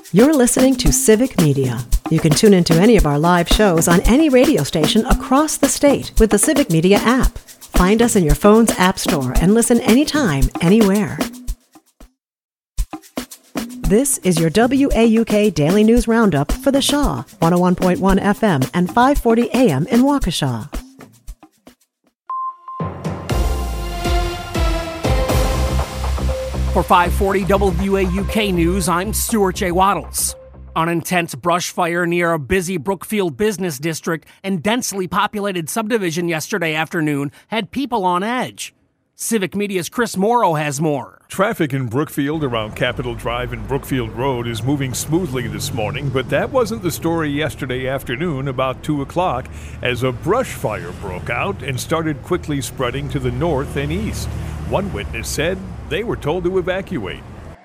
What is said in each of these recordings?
You're listening to Civic Media. You can tune into any of our live shows on any radio station across the state with the Civic Media app. Find us in your phone's app store and listen anytime, anywhere. This is your WAUK Daily News Roundup for the Shaw, 101.1 FM and 540 AM in Waukesha. For 540 WAUK News, I'm Stuart J. Waddles. An intense brush fire near a busy Brookfield business district and densely populated subdivision yesterday afternoon had people on edge. Civic Media's Chris Morrow has more. Traffic in Brookfield around Capitol Drive and Brookfield Road is moving smoothly this morning, but that wasn't the story yesterday afternoon about 2 o'clock as a brush fire broke out and started quickly spreading to the north and east. One witness said they were told to evacuate.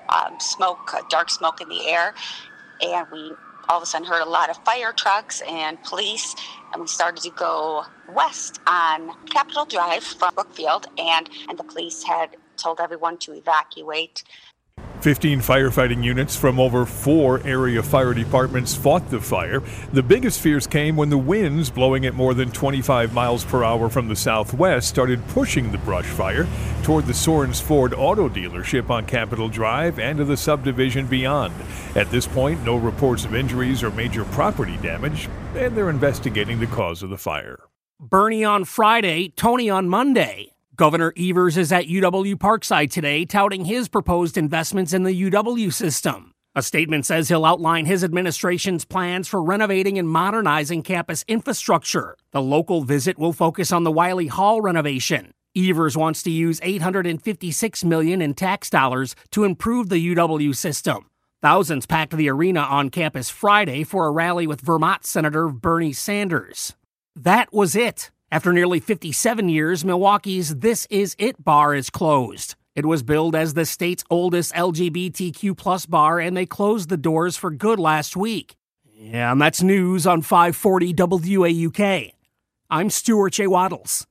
Dark smoke in the air, and we all of a sudden heard a lot of fire trucks and police, and we started to go west on Capitol Drive from Brookfield, and the police had told everyone to evacuate. 15 firefighting units from over 4 area fire departments fought the fire. The biggest fears came when the winds, blowing at more than 25 miles per hour from the southwest, started pushing the brush fire toward the Sorens Ford auto dealership on Capitol Drive and to the subdivision beyond. At this point, no reports of injuries or major property damage, and they're investigating the cause of the fire. Bernie on Friday, Tony on Monday. Governor Evers is at UW Parkside today touting his proposed investments in the UW system. A statement says he'll outline his administration's plans for renovating and modernizing campus infrastructure. The local visit will focus on the Wiley Hall renovation. Evers wants to use $856 million in tax dollars to improve the UW system. Thousands packed the arena on campus Friday for a rally with Vermont Senator Bernie Sanders. That was it. After nearly 57 years, Milwaukee's This Is It bar is closed. It was billed as the state's oldest LGBTQ+ bar, and they closed the doors for good last week. Yeah, and that's news on 540 WAUK. I'm Stuart J. Waddles.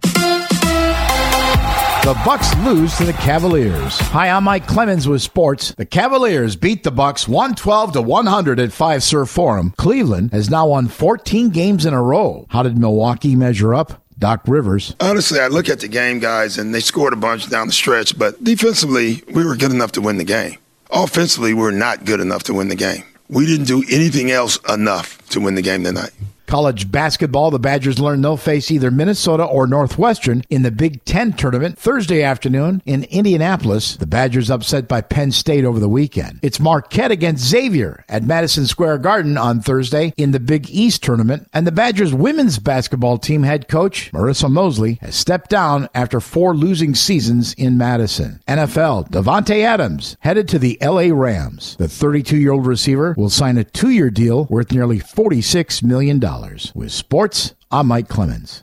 The Bucks lose to the Cavaliers. Hi, I'm Mike Clemens with sports. The Cavaliers beat the Bucks 112-100 at Fiserv Forum. Cleveland has now won 14 games in a row. How did Milwaukee measure up? Doc Rivers. Honestly, I look at the game, guys, and they scored a bunch down the stretch, but defensively, we were good enough to win the game. Offensively, we're not good enough to win the game. We didn't do anything else enough to win the game tonight. College basketball, the Badgers learn they'll face either Minnesota or Northwestern in the Big Ten tournament Thursday afternoon in Indianapolis. The Badgers upset by Penn State over the weekend. It's Marquette against Xavier at Madison Square Garden on Thursday in the Big East tournament. And the Badgers women's basketball team head coach Marissa Mosley has stepped down after 4 losing seasons in Madison. NFL, Davante Adams headed to the LA Rams. The 32-year-old receiver will sign a 2-year deal worth nearly $46 million. With sports, I'm Mike Clemens.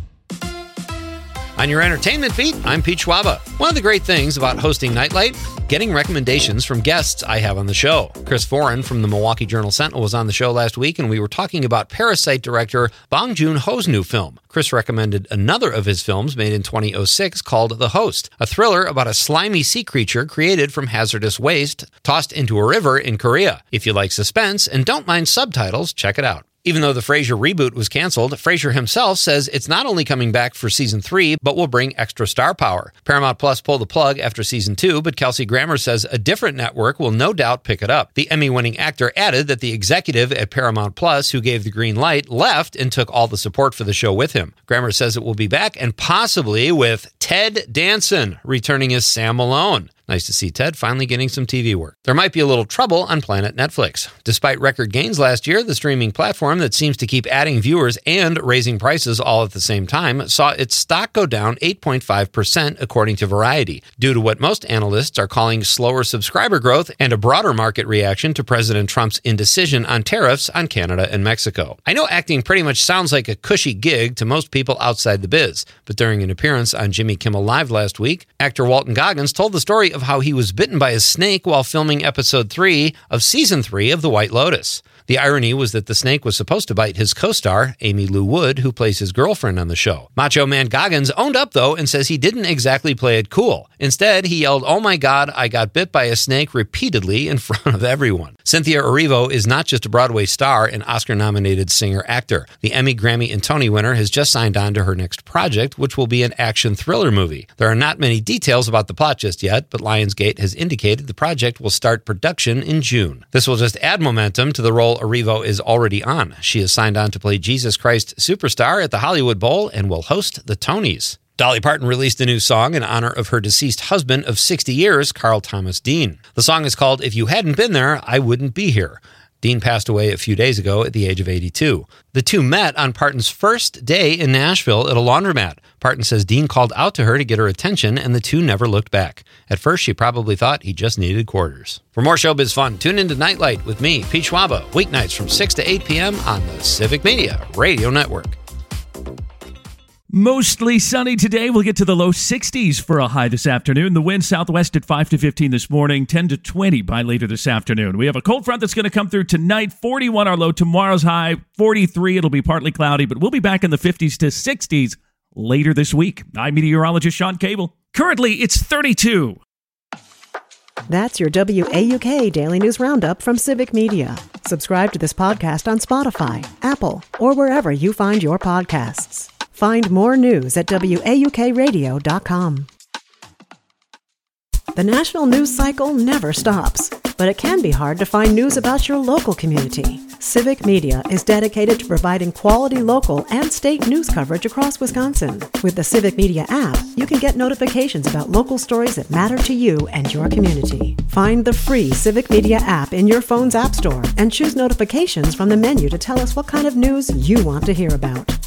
On your entertainment beat, I'm Pete Schwaba. One of the great things about hosting Nightlight, getting recommendations from guests I have on the show. Chris Foran from the Milwaukee Journal-Sentinel was on the show last week, and we were talking about Parasite director Bong Joon-ho's new film. Chris recommended another of his films made in 2006 called The Host, a thriller about a slimy sea creature created from hazardous waste tossed into a river in Korea. If you like suspense and don't mind subtitles, check it out. Even though the Frasier reboot was canceled, Frasier himself says it's not only coming back for season 3, but will bring extra star power. Paramount Plus pulled the plug after season 2, but Kelsey Grammer says a different network will no doubt pick it up. The Emmy-winning actor added that the executive at Paramount Plus who gave the green light left and took all the support for the show with him. Grammer says it will be back and possibly with Ted Danson returning as Sam Malone. Nice to see Ted finally getting some TV work. There might be a little trouble on Planet Netflix. Despite record gains last year, the streaming platform that seems to keep adding viewers and raising prices all at the same time saw its stock go down 8.5% according to Variety, due to what most analysts are calling slower subscriber growth and a broader market reaction to President Trump's indecision on tariffs on Canada and Mexico. I know acting pretty much sounds like a cushy gig to most people outside the biz, but during an appearance on Jimmy Kimmel Live last week, actor Walton Goggins told the story of of how he was bitten by a snake while filming episode 3 of season 3 of The White Lotus. The irony was that the snake was supposed to bite his co-star, Amy Lou Wood, who plays his girlfriend on the show. Macho Man Goggins owned up, though, and says he didn't exactly play it cool. Instead, he yelled, "Oh my God, I got bit by a snake," repeatedly in front of everyone. Cynthia Erivo is not just a Broadway star and Oscar-nominated singer-actor. The Emmy, Grammy, and Tony winner has just signed on to her next project, which will be an action thriller movie. There are not many details about the plot just yet, but Lionsgate has indicated the project will start production in June. This will just add momentum to the role Erivo is already on. She is signed on to play Jesus Christ Superstar at the Hollywood Bowl and will host the Tonys. Dolly Parton released a new song in honor of her deceased husband of 60 years, Carl Thomas Dean. The song is called "If You Hadn't Been There, I Wouldn't Be Here." Dean passed away a few days ago at the age of 82. The two met on Parton's first day in Nashville at a laundromat. Parton says Dean called out to her to get her attention, and the two never looked back. At first, she probably thought he just needed quarters. For more showbiz fun, tune into Nightlight with me, Pete Schwaba, weeknights from 6 to 8 p.m. on the Civic Media Radio Network. Mostly sunny today. We'll get to the low 60s for a high this afternoon. The wind southwest at 5 to 15 this morning, 10 to 20 by later this afternoon. We have a cold front that's going to come through tonight. 41 our low. Tomorrow's high, 43. It'll be partly cloudy, but we'll be back in the 50s to 60s later this week. I'm meteorologist Sean Cable. Currently, it's 32. That's your WAUK Daily News Roundup from Civic Media. Subscribe to this podcast on Spotify, Apple, or wherever you find your podcasts. Find more news at WAUKradio.com. The national news cycle never stops, but it can be hard to find news about your local community. Civic Media is dedicated to providing quality local and state news coverage across Wisconsin. With the Civic Media app, you can get notifications about local stories that matter to you and your community. Find the free Civic Media app in your phone's app store and choose notifications from the menu to tell us what kind of news you want to hear about.